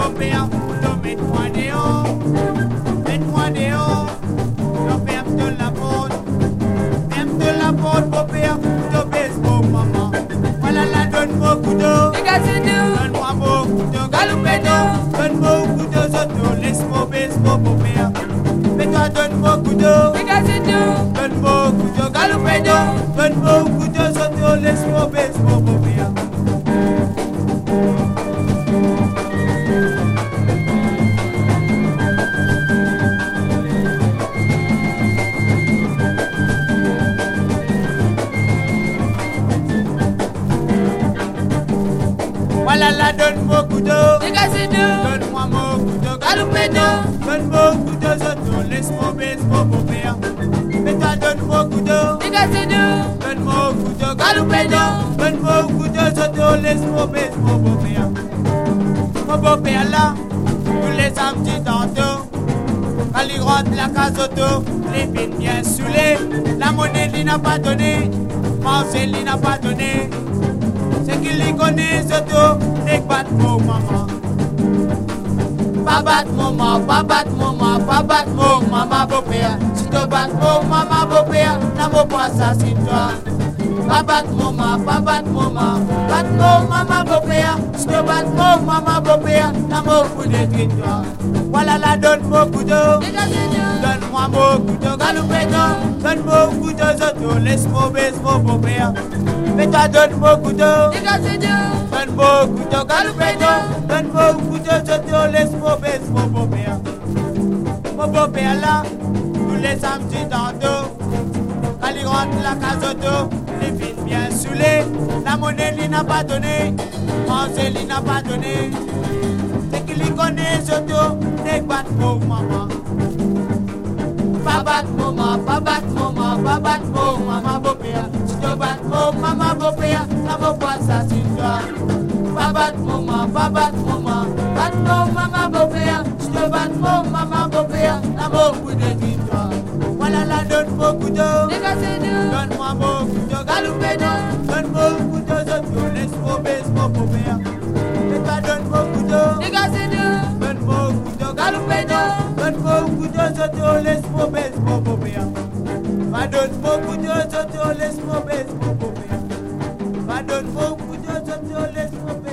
Bopéa, mets-moi dehors, mets-moi dehors. Je ferme de la porte, Bopéa, je baisse mon maman. Voilà la donne-moi couteau, donne-moi mon couteau, galopédo, donne-moi un couteau, soto, laisse-moi baisse mon Bopéa. Mais toi donne-moi couteau, donne-moi un couteau, galopédo, donne-moi un couteau, soto, laisse-moi baisse mon Bopéa. Voilà la donne-moi couteau, donne-moi mon couteau, galopédo, donne-moi un couteau, soto, laisse-moi baisse mon Bopéa. Mais toi donne-moi couteau, donne-moi un couteau, galopédo, donne-moi un couteau, soto, laisse-moi baisse mon Bopéa. Mon Bopéa là, tous les samedis tantôt, quand il rentre la case auto, les filles bien saoulées, la monnaie il n'a pas donné, Marcel il n'a pas donné. C'est qu'il les connaît surtout, les battre mon maman. Pas battre maman, pas battre maman, pas battre mon maman Bopéa. Si tu battes mon maman Bopéa, n'a pas ça c'est toi. Pas battre maman, pas battre maman, battre mon maman Bopéa. Si tu battes mon maman Bopéa, n'a pas coup de toi. Voilà la donne mon couteau, donne-moi mon couteau, galopédo, donne-moi un couteau, surtout laisse-moi baisse mon Bopéa. Mais toi donne-moi un couteau, donne-moi un couteau, galopédo, donne-moi un couteau, surtout laisse-moi baisse mon Bopéa. Mon Bopéa là, tous les samedis tantôt, quand il rentre la case auto, les filles bien saoulées, la monnaie il n'a pas donné, Marcel il n'a pas donné. C'est qu'il y connaît surtout, les battre mon maman. Pas battre maman, pas battre maman, pas battre mon maman Bopéa. Si tu battes mon maman Bopéa, ça me voit ça c'est toi. Pas battre maman, pas battre maman, battre mon maman Bopéa. Si tu battes mon maman Bopéa, ça me fout de toi. Voilà la donne-moi couteau, donne-moi mon couteau, galopédo, donne-moi un couteau, surtout laisse-moi baisse mon Bopéa. Et toi donne-moi couteau, donne-moi un couteau, galopédo, donne-moi un couteau, surtout laisse-moi baisse mon Bopéa. Va donne-moi couteau, surtout laisse-moi baisse mon Bopéa. Va donne-moi couteau, surtout laisse-moi baisse.